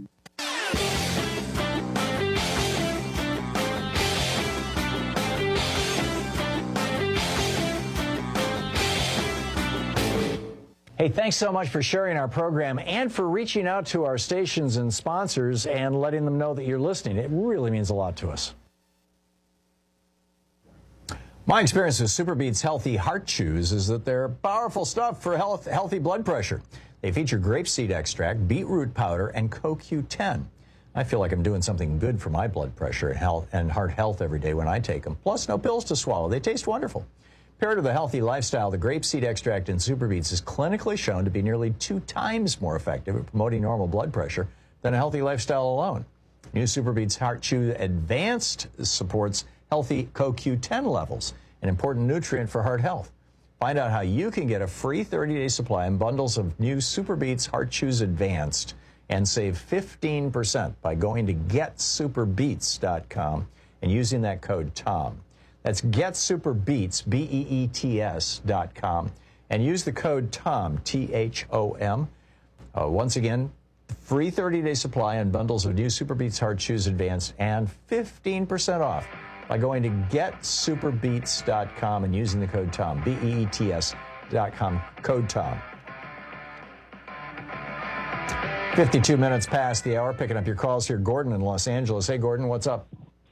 Hey, thanks so much for sharing our program and for reaching out to our stations and sponsors and letting them know that you're listening. It really means a lot to us. My experience with SuperBeets Healthy Heart Chews is that they're powerful stuff for healthy blood pressure. They feature grapeseed extract, beetroot powder, and CoQ10. I feel like I'm doing something good for my blood pressure and heart health every day when I take them. Plus, no pills to swallow. They taste wonderful. Paired with a healthy lifestyle, the grapeseed extract in SuperBeets is clinically shown to be nearly 2 times more effective at promoting normal blood pressure than a healthy lifestyle alone. New SuperBeets Heart Chew Advanced supports healthy CoQ10 levels, an important nutrient for heart health. Find out how you can get a free 30-day supply and bundles of new SuperBeets Heart Chews Advanced and save 15% by going to getsuperbeets.com and using that code TOM. That's getsuperbeets, BEETS.com, and use the code TOM, THOM. Once again, free 30-day supply and bundles of new SuperBeets Heart Chews Advanced and 15% off by going to getsuperbeets.com and using the code TOM, BEETS.com, code TOM. 52 minutes past the hour, picking up your calls here. Gordon in Los Angeles. Hey, Gordon, what's up?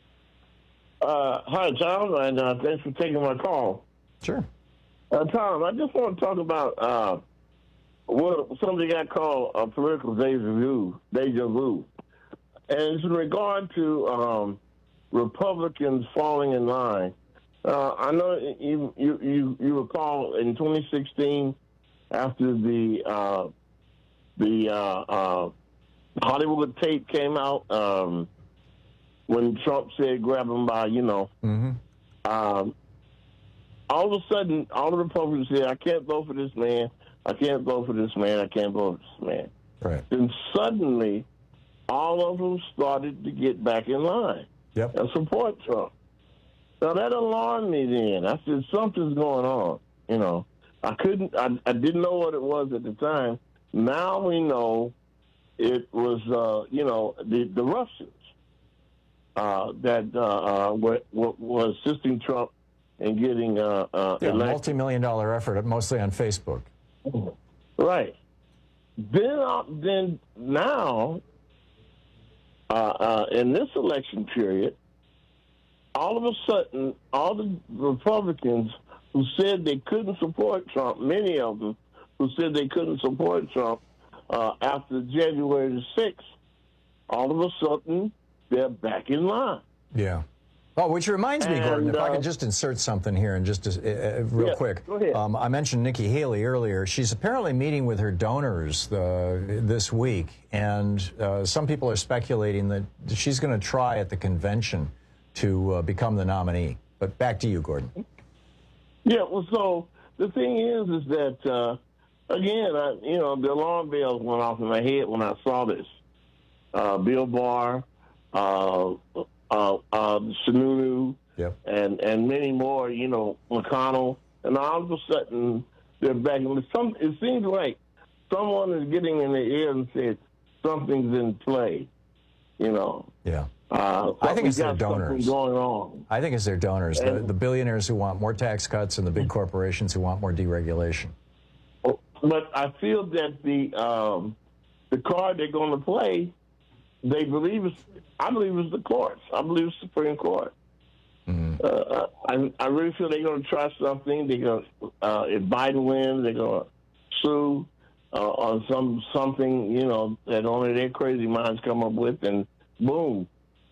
Hi, Tom, and thanks for taking my call. Sure. Tom, I just want to talk about something got called political deja vu, and it's in regard to Republicans falling in line. I know you recall in 2016 after the Hollywood tape came out. When Trump said grab him by, all of a sudden, all the Republicans said, I can't vote for this man. I can't vote for this man. I can't vote for this man. Right. Then suddenly, all of them started to get back in line and support Trump. Now, that alarmed me then. I said, something's going on. I didn't know what it was at the time. Now we know it was, the Russians. That were assisting Trump in getting elected. Multi-million-dollar effort, mostly on Facebook. Right. Then now, in this election period, all of a sudden, all the Republicans who said they couldn't support Trump, many of them who said they couldn't support Trump after January the 6th, all of a sudden, they're back in line. Yeah. Oh, which reminds me, Gordon, if I could just insert something here and just real quick. Go ahead. I mentioned Nikki Haley earlier. She's apparently meeting with her donors this week, and some people are speculating that she's going to try at the convention to become the nominee. But back to you, Gordon. Yeah, well, so the thing is that, again, the alarm bells went off in my head when I saw this. Bill Barr, Sununu, and many more, McConnell, and all of a sudden they're back. It seems like someone is getting in their ear and said something's in play, Yeah. I think it's their donors. Going on. I think it's their donors, the billionaires who want more tax cuts and the big corporations who want more deregulation. But I feel that the card they're going to play, I believe it's the courts. I believe it's the Supreme Court. Mm-hmm. I really feel they're going to try something. They're going if Biden wins, they're going to sue on something that only their crazy minds come up with, and boom,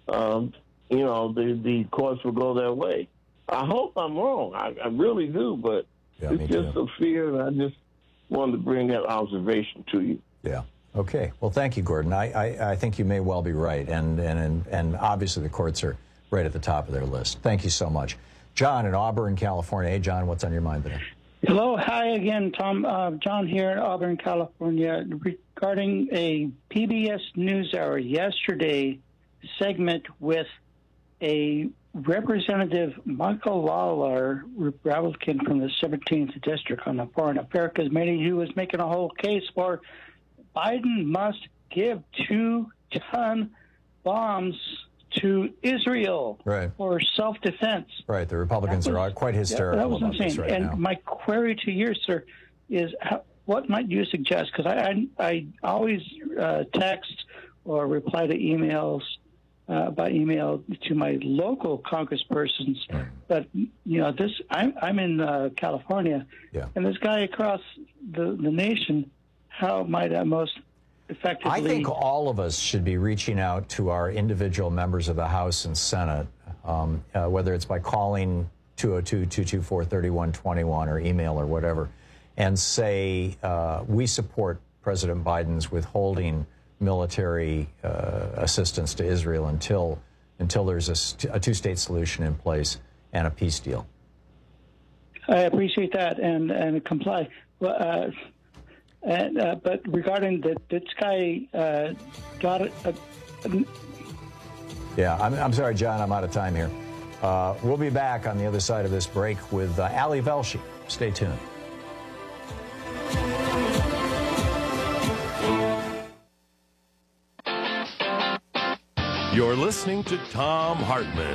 the courts will go their way. I hope I'm wrong. I really do, but it's just a fear, and I just wanted to bring that observation to you. Yeah. Okay. Well, thank you, Gordon. I think you may well be right, and obviously the courts are right at the top of their list. Thank you so much. John in Auburn, California. Hey, John, what's on your mind today? Hello. Hi again, Tom. John here in Auburn, California. Regarding a PBS NewsHour yesterday segment with a Representative Michael Lawler, Republican from the 17th District on the Foreign Affairs Committee, who was making a whole case for Biden must give 2-ton bombs to Israel for self-defense. Right. The Republicans are quite hysterical that was about insane. this right and now. My query to you, sir, is what might you suggest? Because I always text or reply to emails by email to my local congresspersons. But I'm in California, and this guy across the nation. How might I most effectively? I think all of us should be reaching out to our individual members of the House and Senate, whether it's by calling 202-224-3121 or email or whatever, and say we support President Biden's withholding military assistance to Israel until there's a two-state solution in place and a peace deal. I appreciate that and comply. Well, but regarding this guy got it. Yeah, I'm sorry, John. I'm out of time here. We'll be back on the other side of this break with Ali Velshi. Stay tuned. You're listening to Thom Hartmann.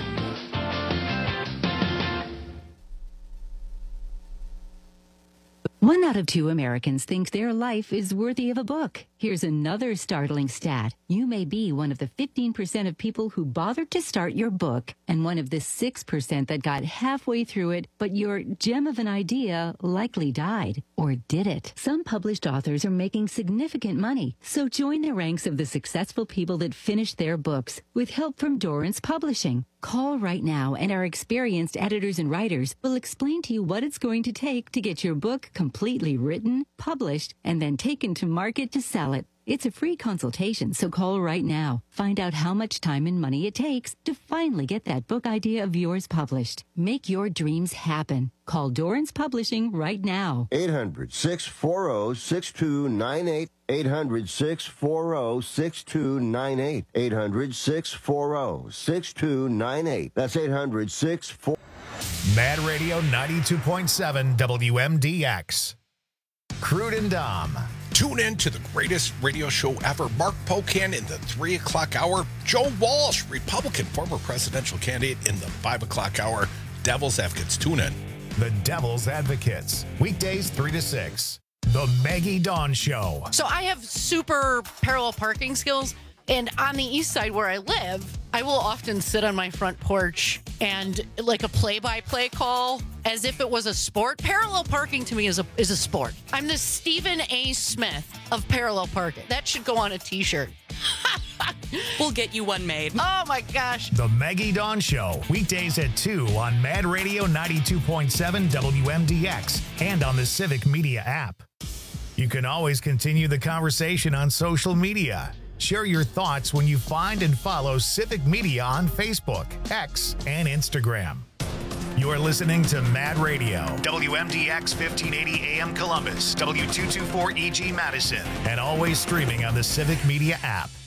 One out of 2 Americans think their life is worthy of a book. Here's another startling stat. You may be one of the 15% of people who bothered to start your book and one of the 6% that got halfway through it, but your gem of an idea likely died. Or did it? Some published authors are making significant money, so join the ranks of the successful people that finished their books with help from Dorrance Publishing. Call right now, and our experienced editors and writers will explain to you what it's going to take to get your book completely written, published, and then taken to market to sell it. It's a free consultation, so call right now. Find out how much time and money it takes to finally get that book idea of yours published. Make your dreams happen. Call Dorrance Publishing right now. 800-640-6298. 800-640-6298. 800-640-6298. That's 800-640. Mad Radio 92.7 WMDX. Crude and Dom. Tune in to the greatest radio show ever. Mark Pocan in the 3 o'clock hour. Joe Walsh, Republican former presidential candidate, in the 5 o'clock hour. Devil's Advocates. Tune in. The Devil's Advocates. Weekdays 3 to 6. The Maggie Dawn Show. So I have super parallel parking skills. And on the east side where I live, I will often sit on my front porch and like a play-by-play call as if it was a sport. Parallel parking to me is a sport. I'm the Stephen A. Smith of parallel parking. That should go on a T-shirt. We'll get you one made. Oh, my gosh. The Maggie Dawn Show, weekdays at 2 on Mad Radio 92.7 WMDX and on the Civic Media app. You can always continue the conversation on social media. Share your thoughts when you find and follow Civic Media on Facebook, X, and Instagram. You're listening to Mad Radio, WMDX 1580 AM Columbus, W224EG Madison, and always streaming on the Civic Media app.